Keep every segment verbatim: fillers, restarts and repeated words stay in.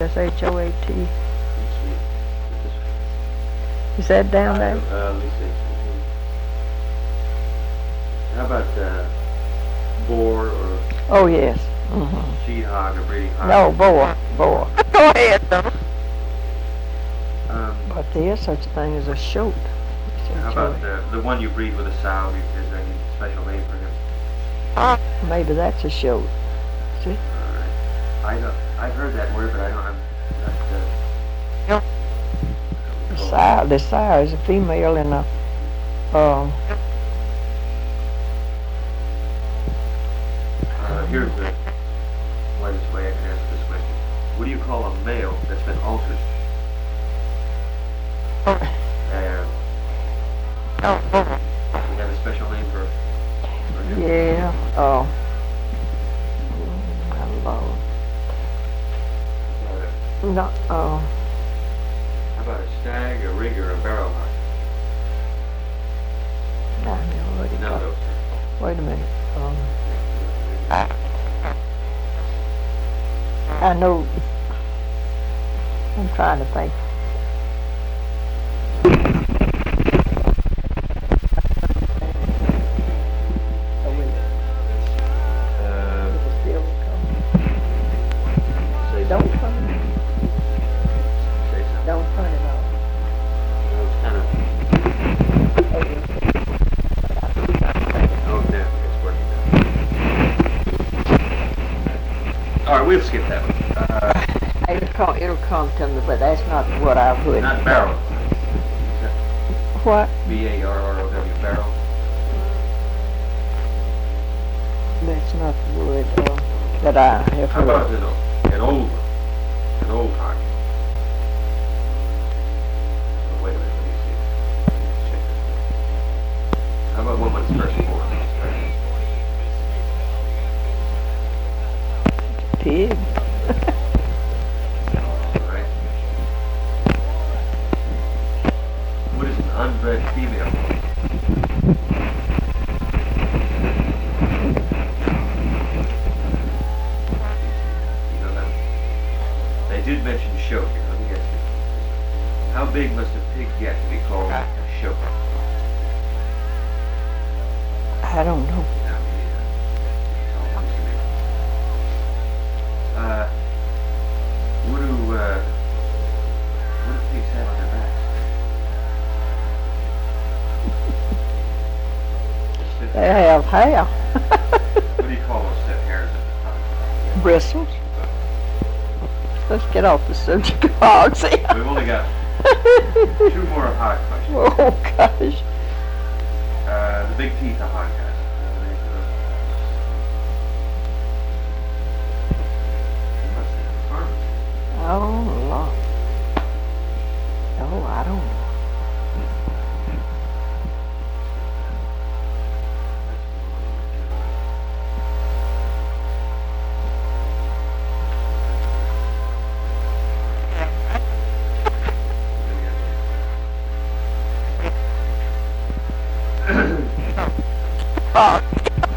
S H O A T. Is that down there? Uh, let me see. How about uh, boar or Oh, yes. Mm-hmm. sheet hog or breeding hog? No, boar. Boar. Go ahead, though. Um, But there is such a thing as a shoat. how about the the one you breed with a sow? Is there any special name for him? Maybe that's a shoat. See? All right. I don't. I've heard that word, but I don't. I'm not. Uh, The sow, the sow is a female and a, uh, uh, here's the wisest way I can ask this question. What do you call a male that's been altered? Uh, Oh, oh. we have a special name for, for him? yeah, oh, my Lord. Uh, No, uh, how about a stag, a rig, or a barrel hog? I know what it None of called. those. Wait a minute. Um, I know. I'm trying to think. Oh, wait. Uh, It's still coming. say Don't something. turn it. Say something. Don't turn it off. Well, it's kind of. Oh, yes. Oh, no, it's working now. All right, we'll skip that one. Uh, It'll come, it'll come to me, but that's not what I've heard. not barrel. What? B A R R O W, barrel. That's not the word uh, that I have How about heard. an, o- an old one? An old hog. Oh, wait a minute, let me see. Let me check this one. How about one when it's first born? Pig. All right. What is an unbred female? You know that? They did mention show here. Let me ask you. How big must a pig get to be called a show? I don't know. Uh, what do, uh, what do pigs have on their backs? They have hair. What do you call those stiff hairs? Bristles. Let's get off the subject of hogs here. We've only got two more hog questions. Oh, gosh. Uh, the big teeth of hog guys. Oh, Lord. Oh, I don't know. Oh.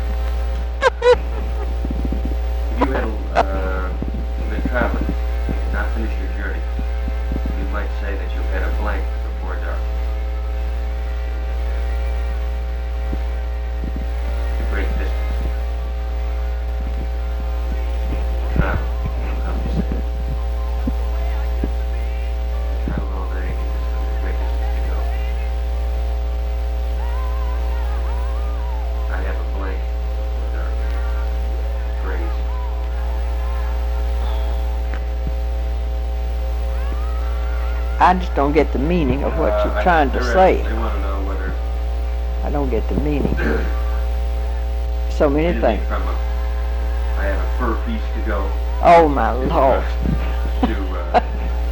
If you had uh, been traveling and not finished your journey, you might say that you had a blank before dark. A great distance. Travel. How do you say it? Travel all day and just a great distance to go. I have a blank before dark. Phrase. I just don't get the meaning of what Uh, you're I- trying to they're- say. They want to know whether I don't get the meaning. So many anything things. from a, I have a fur piece to go Oh, my Lord. to uh,